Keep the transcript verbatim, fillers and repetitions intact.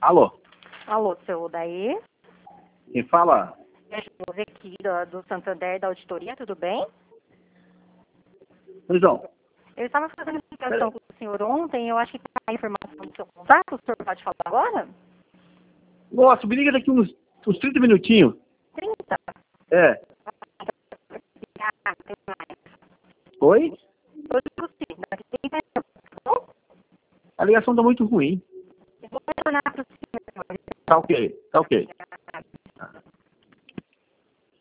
Alô? Alô, seu Daí? Quem fala? É José aqui do, do Santander da auditoria, tudo bem? Luizão, Eu estava fazendo ligação com o senhor ontem, eu acho que tem a informação do seu contato, o senhor pode falar agora? nossa, me liga daqui uns, uns trinta minutinhos. trinta? É. Ah, tem mais. Oi? Eu digo sim, daqui tem mais. Tá bom? A ligação tá muito ruim. Eu vou retornar para o senhor. Tá ok, tá ok.